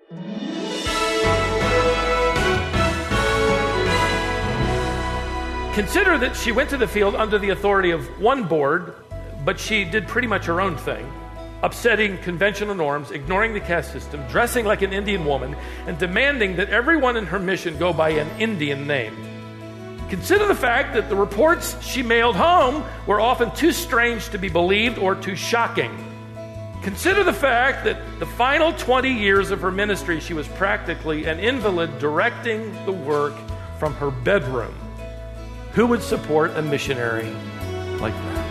Consider that she went to the field under the authority of one board, but she did pretty much her own thing, upsetting conventional norms, ignoring the caste system, dressing like an Indian woman, and demanding that everyone in her mission go by an Indian name. Consider the fact that the reports she mailed home were often too strange to be believed or too shocking. Consider the fact that the final 20 years of her ministry, she was practically an invalid directing the work from her bedroom. Who would support a missionary like that?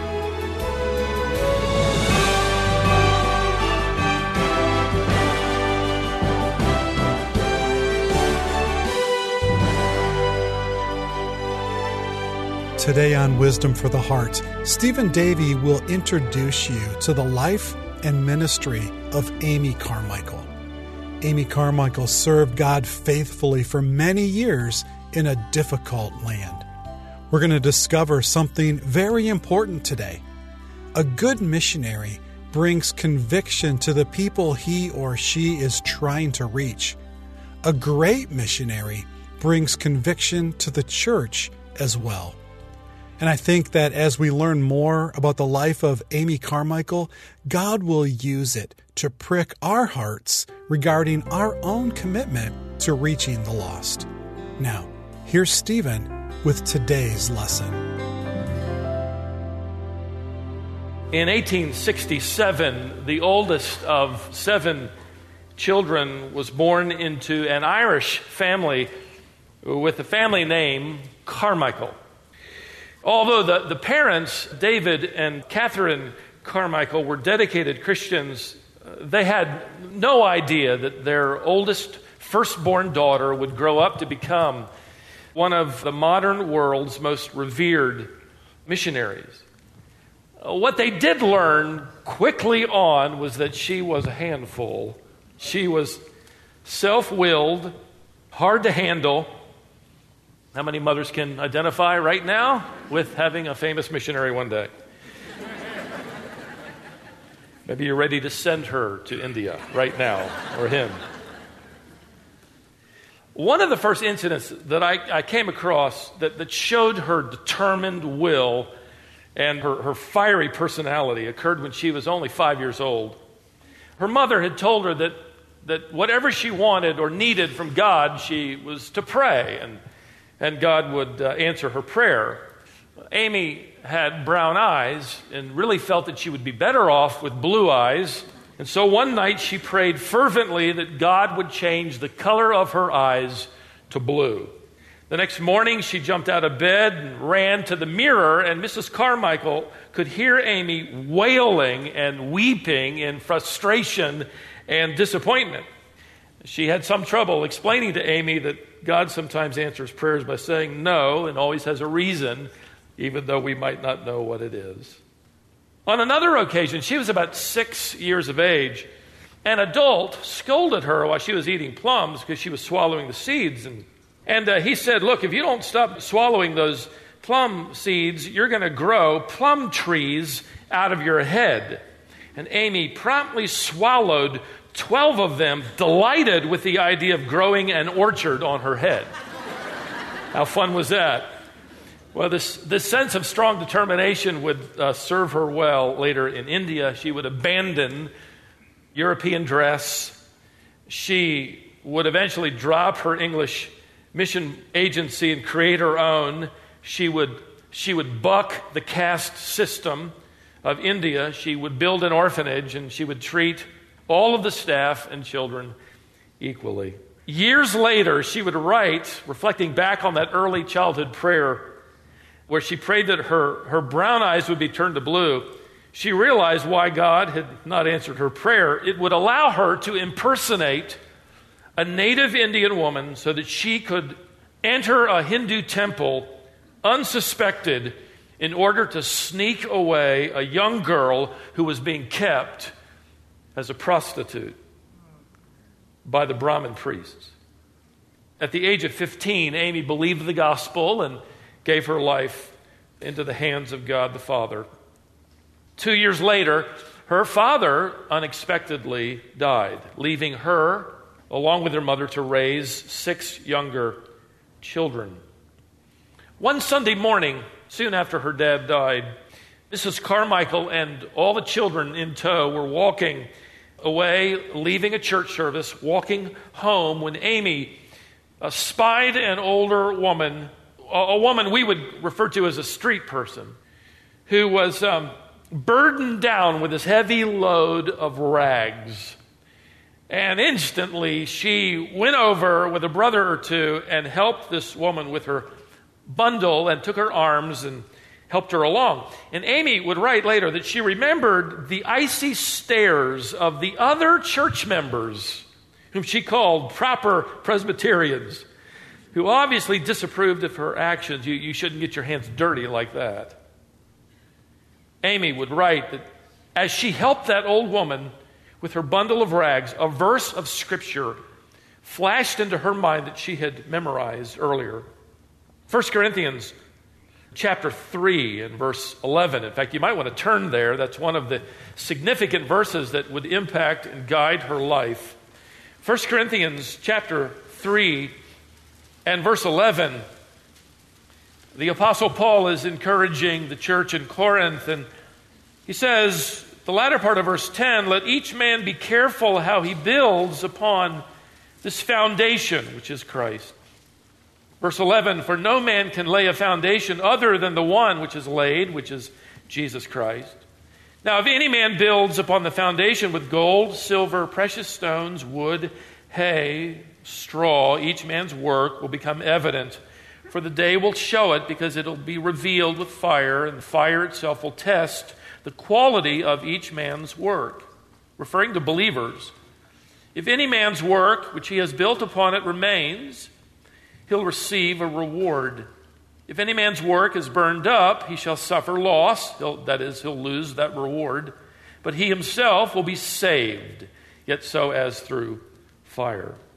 Today on Wisdom for the Heart, Stephen Davey will introduce you to the life and ministry of Amy Carmichael. Amy Carmichael served God faithfully for many years in a difficult land. We're going to discover something very important today. A good missionary brings conviction to the people he or she is trying to reach. A great missionary brings conviction to the church as well. And I think that as we learn more about the life of Amy Carmichael, God will use it to prick our hearts regarding our own commitment to reaching the lost. Now, here's Stephen with today's lesson. In 1867, the oldest of 7 children was born into an Irish family with the family name Carmichael. Although the parents, David and Catherine Carmichael, were dedicated Christians, they had no idea that their oldest firstborn daughter would grow up to become one of the modern world's most revered missionaries. What they did learn quickly on was that she was a handful. She was self-willed, hard to handle. How many mothers can identify right now with having a famous missionary one day? Maybe you're ready to send her to India right now, or him. One of the first incidents that I came across that showed her determined will and her fiery personality occurred when she was only 5 years old. Her mother had told her that whatever she wanted or needed from God, she was to pray, and God would answer her prayer. Amy had brown eyes and really felt that she would be better off with blue eyes. And so one night she prayed fervently that God would change the color of her eyes to blue. The next morning she jumped out of bed and ran to the mirror, and Mrs. Carmichael could hear Amy wailing and weeping in frustration and disappointment. She had some trouble explaining to Amy that God sometimes answers prayers by saying no and always has a reason, even though we might not know what it is. On another occasion, she was about 6 years of age. An adult scolded her while she was eating plums because she was swallowing the seeds. And he said, look, if you don't stop swallowing those plum seeds, you're going to grow plum trees out of your head. And Amy promptly swallowed 12 of them, delighted with the idea of growing an orchard on her head. How fun was that? Well, this sense of strong determination would serve her well later in India. She would abandon European dress. She would eventually drop her English mission agency and create her own. She would buck the caste system of India. She would build an orphanage, and she would treat all of the staff and children equally. Years later, she would write, reflecting back on that early childhood prayer, where she prayed that her brown eyes would be turned to blue. She realized why God had not answered her prayer. It would allow her to impersonate a native Indian woman so that she could enter a Hindu temple unsuspected in order to sneak away a young girl who was being kept as a prostitute by the Brahmin priests. At the age of 15, Amy believed the gospel and gave her life into the hands of God the Father. 2 years later, her father unexpectedly died, leaving her along with their mother, to raise 6 younger children. One Sunday morning, soon after her dad died, Mrs. Carmichael and all the children in tow were walking away, leaving a church service, walking home, when Amy spied an older woman, a woman we would refer to as a street person, who was burdened down with this heavy load of rags. And instantly she went over with a brother or two and helped this woman with her bundle and took her arms and helped her along. And Amy would write later that she remembered the icy stares of the other church members, whom she called proper Presbyterians, who obviously disapproved of her actions. You shouldn't get your hands dirty like that. Amy would write that as she helped that old woman with her bundle of rags, a verse of Scripture flashed into her mind that she had memorized earlier. 1 Corinthians chapter 3 and verse 11. In fact, you might want to turn there. That's one of the significant verses that would impact and guide her life. 1 Corinthians chapter 3 and verse 11. The Apostle Paul is encouraging the church in Corinth, and he says, the latter part of verse 10, let each man be careful how he builds upon this foundation, which is Christ. Verse 11, for no man can lay a foundation other than the one which is laid, which is Jesus Christ. Now, if any man builds upon the foundation with gold, silver, precious stones, wood, hay, straw, each man's work will become evident, for the day will show it, because it will be revealed with fire, and the fire itself will test the quality of each man's work. Referring to believers, if any man's work which he has built upon it remains, he'll receive a reward. If any man's work is burned up, he shall suffer loss, that is, he'll lose that reward, but he himself will be saved, yet so as through fire.